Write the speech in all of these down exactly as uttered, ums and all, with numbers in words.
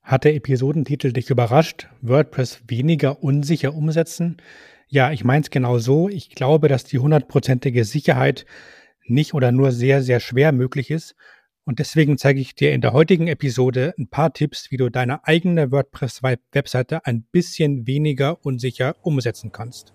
Hat der Episodentitel dich überrascht? WordPress weniger unsicher umsetzen? Ja, ich meine es genau so. Ich glaube, dass die hundertprozentige Sicherheit nicht oder nur sehr, sehr schwer möglich ist. Und deswegen zeige ich dir in der heutigen Episode ein paar Tipps, wie du deine eigene WordPress-Webseite ein bisschen weniger unsicher umsetzen kannst.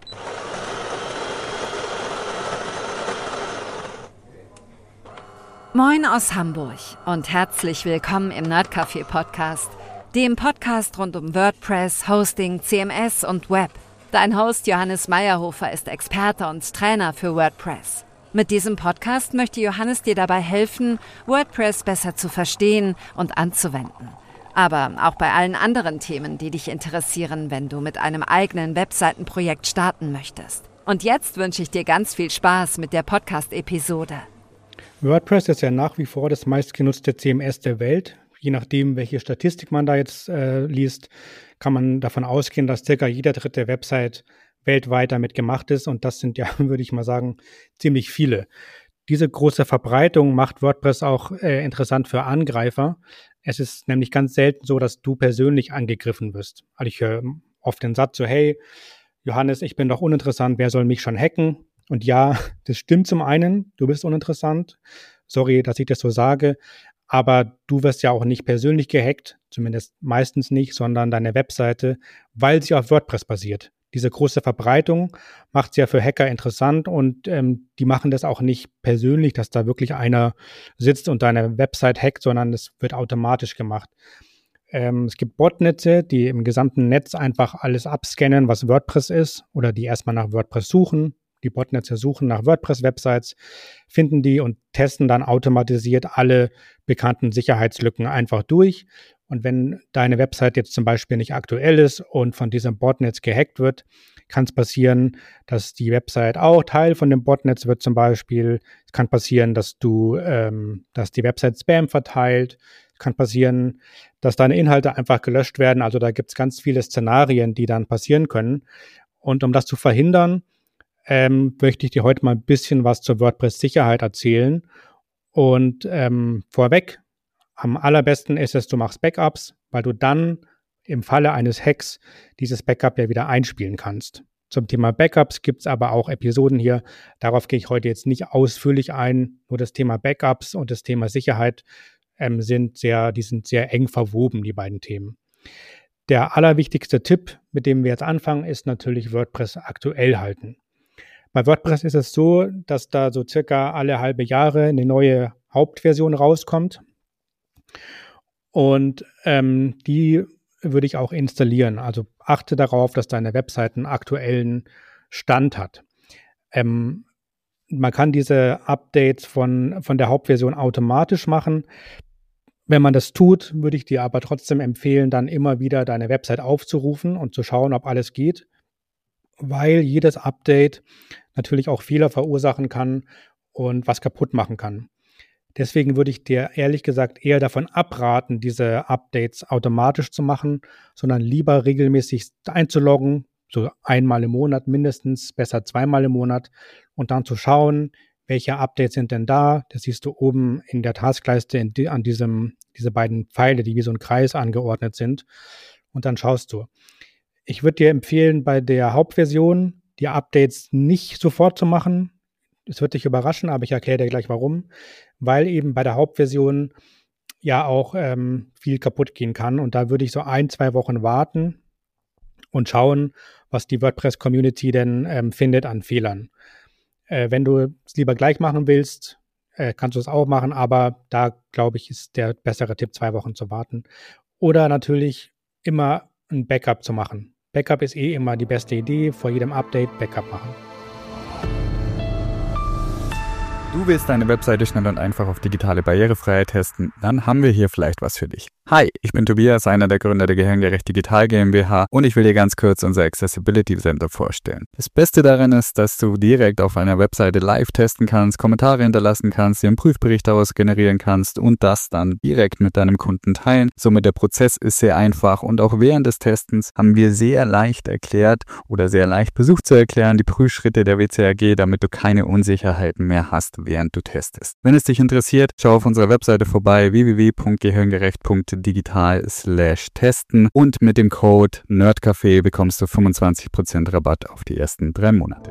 Moin aus Hamburg und herzlich willkommen im Nerdcafé Podcast, dem Podcast rund um WordPress, Hosting, C M S und Web. Dein Host Johannes Meyerhofer ist Experte und Trainer für WordPress. Mit diesem Podcast möchte Johannes dir dabei helfen, WordPress besser zu verstehen und anzuwenden. Aber auch bei allen anderen Themen, die dich interessieren, wenn du mit einem eigenen Webseitenprojekt starten möchtest. Und jetzt wünsche ich dir ganz viel Spaß mit der Podcast-Episode. WordPress ist ja nach wie vor das meistgenutzte C M S der Welt. Je nachdem, welche Statistik man da jetzt äh, liest, kann man davon ausgehen, dass circa jeder dritte Website weltweit damit gemacht ist. Und das sind ja, würde ich mal sagen, ziemlich viele. Diese große Verbreitung macht WordPress auch äh, interessant für Angreifer. Es ist nämlich ganz selten so, dass du persönlich angegriffen wirst. Also ich höre oft den Satz so, hey, Johannes, ich bin doch uninteressant, wer soll mich schon hacken? Und ja, das stimmt zum einen, du bist uninteressant. Sorry, dass ich das so sage. Aber du wirst ja auch nicht persönlich gehackt, zumindest meistens nicht, sondern deine Webseite, weil sie auf WordPress basiert. Diese große Verbreitung macht es ja für Hacker interessant und ähm, die machen das auch nicht persönlich, dass da wirklich einer sitzt und deine Website hackt, sondern es wird automatisch gemacht. Ähm, es gibt Botnetze, die im gesamten Netz einfach alles abscannen, was WordPress ist, oder die erstmal nach WordPress suchen. Die Botnetze suchen nach WordPress-Websites, finden die und testen dann automatisiert alle bekannten Sicherheitslücken einfach durch. Und wenn deine Website jetzt zum Beispiel nicht aktuell ist und von diesem Botnetz gehackt wird, kann es passieren, dass die Website auch Teil von dem Botnetz wird zum Beispiel. Es kann passieren, dass du, ähm, dass die Website Spam verteilt. Es kann passieren, dass deine Inhalte einfach gelöscht werden. Also da gibt es ganz viele Szenarien, die dann passieren können. Und um das zu verhindern, Ähm, möchte ich dir heute mal ein bisschen was zur WordPress-Sicherheit erzählen. Und ähm, vorweg, am allerbesten ist es, du machst Backups, weil du dann im Falle eines Hacks dieses Backup ja wieder einspielen kannst. Zum Thema Backups gibt es aber auch Episoden hier. Darauf gehe ich heute jetzt nicht ausführlich ein. Nur das Thema Backups und das Thema Sicherheit ähm, sind sehr, die sind sehr eng verwoben, die beiden Themen. Der allerwichtigste Tipp, mit dem wir jetzt anfangen, ist natürlich WordPress aktuell halten. Bei WordPress ist es so, dass da so circa alle halbe Jahre eine neue Hauptversion rauskommt. Und ähm, die würde ich auch installieren. Also achte darauf, dass deine Webseite einen aktuellen Stand hat. Ähm, man kann diese Updates von, von der Hauptversion automatisch machen. Wenn man das tut, würde ich dir aber trotzdem empfehlen, dann immer wieder deine Website aufzurufen und zu schauen, ob alles geht. Weil jedes Update natürlich auch Fehler verursachen kann und was kaputt machen kann. Deswegen würde ich dir ehrlich gesagt eher davon abraten, diese Updates automatisch zu machen, sondern lieber regelmäßig einzuloggen, so einmal im Monat mindestens, besser zweimal im Monat und dann zu schauen, welche Updates sind denn da. Das siehst du oben in der Taskleiste in die, an diesem, diese beiden Pfeile, die wie so ein Kreis angeordnet sind, und dann schaust du. Ich würde dir empfehlen, bei der Hauptversion die Updates nicht sofort zu machen. Es wird dich überraschen, aber ich erkläre dir gleich warum. Weil eben bei der Hauptversion ja auch ähm, viel kaputt gehen kann. Und da würde ich so ein, zwei Wochen warten und schauen, was die WordPress-Community denn ähm, findet an Fehlern. Äh, wenn du es lieber gleich machen willst, äh, kannst du es auch machen. Aber da, glaube ich, ist der bessere Tipp, zwei Wochen zu warten. Oder natürlich immer ein Backup zu machen. Backup ist eh immer die beste Idee. Vor jedem Update Backup machen. Du willst deine Webseite schnell und einfach auf digitale Barrierefreiheit testen? Dann haben wir hier vielleicht was für dich. Hi, ich bin Tobias, einer der Gründer der Gehirngerecht Digital GmbH, und ich will dir ganz kurz unser Accessibility Center vorstellen. Das Beste daran ist, dass du direkt auf einer Webseite live testen kannst, Kommentare hinterlassen kannst, dir einen Prüfbericht daraus generieren kannst und das dann direkt mit deinem Kunden teilen. Somit der Prozess ist sehr einfach und auch während des Testens haben wir sehr leicht erklärt oder sehr leicht versucht zu erklären die Prüfschritte der W C A G, damit du keine Unsicherheiten mehr hast, während du testest. Wenn es dich interessiert, schau auf unserer Webseite vorbei w w w punkt gehirngerecht punkt Webseite digital slash testen und mit dem Code Nerdcafé bekommst du fünfundzwanzig Prozent Rabatt auf die ersten drei Monate.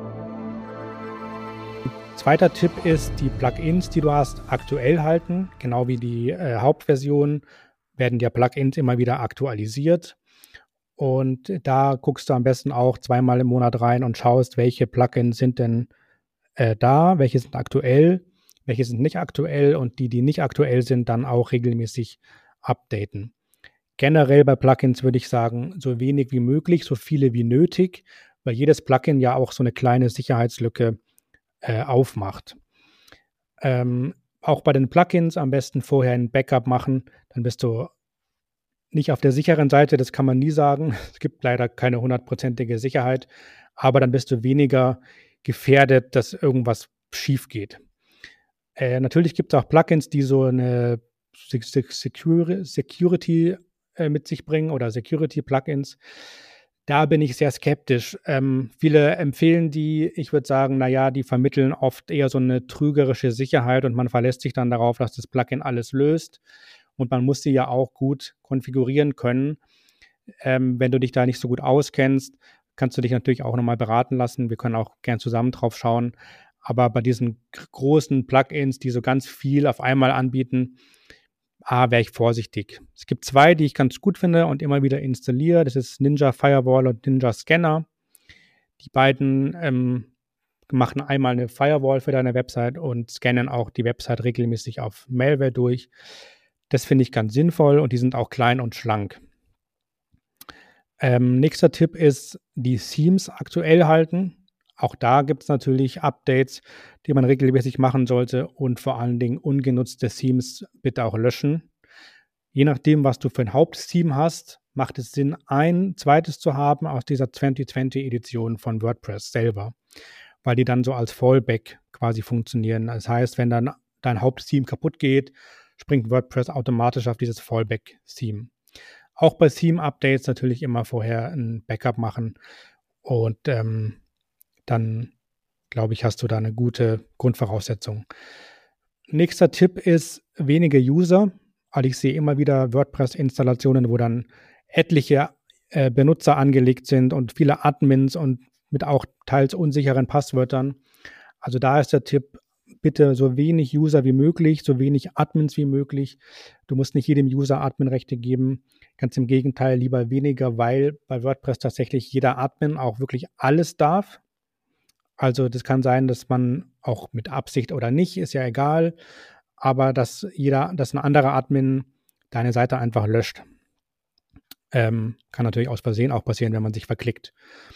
Zweiter Tipp ist, die Plugins, die du hast, aktuell halten. Genau wie die äh, Hauptversion werden die Plugins immer wieder aktualisiert. Und da guckst du am besten auch zweimal im Monat rein und schaust, welche Plugins sind denn äh, da, welche sind aktuell, welche sind nicht aktuell und die, die nicht aktuell sind, dann auch regelmäßig updaten. Generell bei Plugins würde ich sagen, so wenig wie möglich, so viele wie nötig, weil jedes Plugin ja auch so eine kleine Sicherheitslücke äh, aufmacht. Ähm, auch bei den Plugins am besten vorher ein Backup machen, dann bist du nicht auf der sicheren Seite, das kann man nie sagen. Es gibt leider keine hundertprozentige Sicherheit, aber dann bist du weniger gefährdet, dass irgendwas schief geht. Äh, natürlich gibt es auch Plugins, die so eine Security, Security äh, mit sich bringen oder Security-Plugins. Da bin ich sehr skeptisch. Ähm, viele empfehlen die, ich würde sagen, naja, die vermitteln oft eher so eine trügerische Sicherheit und man verlässt sich dann darauf, dass das Plugin alles löst. Und man muss sie ja auch gut konfigurieren können. Ähm, wenn du dich da nicht so gut auskennst, kannst du dich natürlich auch nochmal beraten lassen. Wir können auch gern zusammen drauf schauen. Aber bei diesen großen Plugins, die so ganz viel auf einmal anbieten, ah, wäre ich vorsichtig. Es gibt zwei, die ich ganz gut finde und immer wieder installiere. Das ist Ninja Firewall und Ninja Scanner. Die beiden ähm, machen einmal eine Firewall für deine Website und scannen auch die Website regelmäßig auf Malware durch. Das finde ich ganz sinnvoll und die sind auch klein und schlank. Ähm, nächster Tipp ist, die Themes aktuell halten. Auch da gibt es natürlich Updates, die man regelmäßig machen sollte und vor allen Dingen ungenutzte Themes bitte auch löschen. Je nachdem, was du für ein Haupttheme hast, macht es Sinn, ein zweites zu haben aus dieser zwanzig zwanzig Edition von WordPress selber, weil die dann so als Fallback quasi funktionieren. Das heißt, wenn dann dein Haupttheme kaputt geht, springt WordPress automatisch auf dieses Fallback-Theme. Auch bei Theme-Updates natürlich immer vorher ein Backup machen und ähm, dann, glaube ich, hast du da eine gute Grundvoraussetzung. Nächster Tipp ist wenige User. Also ich sehe immer wieder WordPress-Installationen, wo dann etliche äh, Benutzer angelegt sind und viele Admins und mit auch teils unsicheren Passwörtern. Also da ist der Tipp, bitte so wenig User wie möglich, so wenig Admins wie möglich. Du musst nicht jedem User Adminrechte geben. Ganz im Gegenteil, lieber weniger, weil bei WordPress tatsächlich jeder Admin auch wirklich alles darf. Also das kann sein, dass man auch mit Absicht oder nicht, ist ja egal, aber dass jeder, dass ein anderer Admin deine Seite einfach löscht. Ähm, kann natürlich aus Versehen auch passieren, wenn man sich verklickt.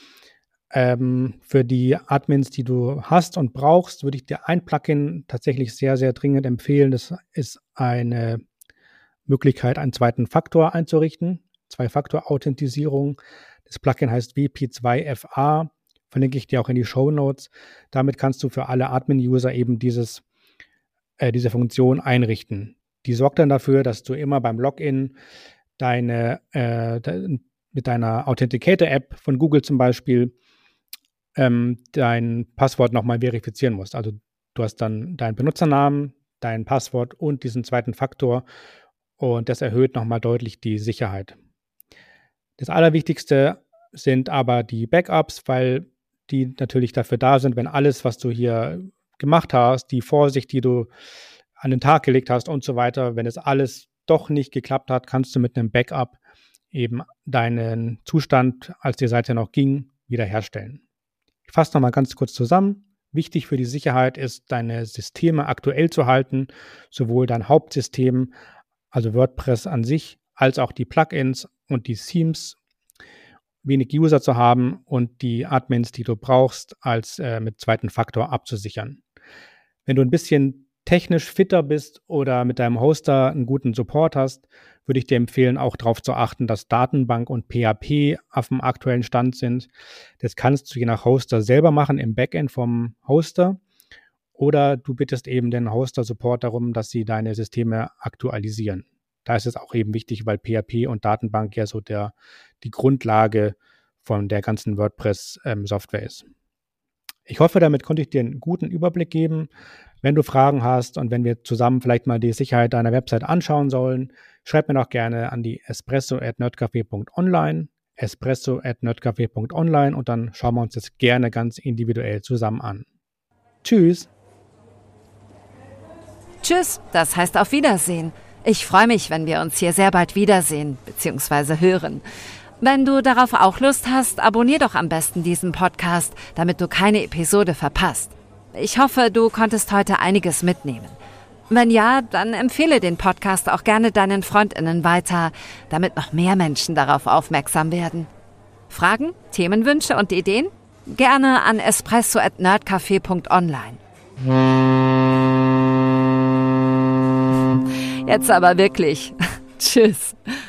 Ähm, für die Admins, die du hast und brauchst, würde ich dir ein Plugin tatsächlich sehr, sehr dringend empfehlen. Das ist eine Möglichkeit, einen zweiten Faktor einzurichten. Zwei-Faktor-Authentisierung. Das Plugin heißt W P zwei F A. Verlinke ich dir auch in die Shownotes. Damit kannst du für alle Admin-User eben dieses, äh, diese Funktion einrichten. Die sorgt dann dafür, dass du immer beim Login deine, äh, de, mit deiner Authenticator-App von Google zum Beispiel ähm, dein Passwort nochmal verifizieren musst. Also du hast dann deinen Benutzernamen, dein Passwort und diesen zweiten Faktor und das erhöht nochmal deutlich die Sicherheit. Das Allerwichtigste sind aber die Backups, weil die natürlich dafür da sind, wenn alles, was du hier gemacht hast, die Vorsicht, die du an den Tag gelegt hast und so weiter, wenn es alles doch nicht geklappt hat, kannst du mit einem Backup eben deinen Zustand, als die Seite noch ging, wiederherstellen. Ich fasse nochmal ganz kurz zusammen. Wichtig für die Sicherheit ist, deine Systeme aktuell zu halten, sowohl dein Hauptsystem, also WordPress an sich, als auch die Plugins und die Themes, wenig User zu haben und die Admins, die du brauchst, als äh, mit zweiten Faktor abzusichern. Wenn du ein bisschen technisch fitter bist oder mit deinem Hoster einen guten Support hast, würde ich dir empfehlen, auch darauf zu achten, dass Datenbank und P H P auf dem aktuellen Stand sind. Das kannst du je nach Hoster selber machen im Backend vom Hoster oder du bittest eben den Hoster-Support darum, dass sie deine Systeme aktualisieren. Da ist es auch eben wichtig, weil P H P und Datenbank ja so der, die Grundlage von der ganzen WordPress-Software ähm, ist. Ich hoffe, damit konnte ich dir einen guten Überblick geben. Wenn du Fragen hast und wenn wir zusammen vielleicht mal die Sicherheit deiner Website anschauen sollen, schreib mir doch gerne an die espresso at nerdcafé punkt online, espresso at nerdcafé punkt online und dann schauen wir uns das gerne ganz individuell zusammen an. Tschüss! Tschüss, das heißt auf Wiedersehen. Ich freue mich, wenn wir uns hier sehr bald wiedersehen bzw. hören. Wenn du darauf auch Lust hast, abonnier doch am besten diesen Podcast, damit du keine Episode verpasst. Ich hoffe, du konntest heute einiges mitnehmen. Wenn ja, dann empfehle den Podcast auch gerne deinen FreundInnen weiter, damit noch mehr Menschen darauf aufmerksam werden. Fragen, Themenwünsche und Ideen? Gerne an espresso at nerdcafé punkt online. Jetzt aber wirklich. Tschüss.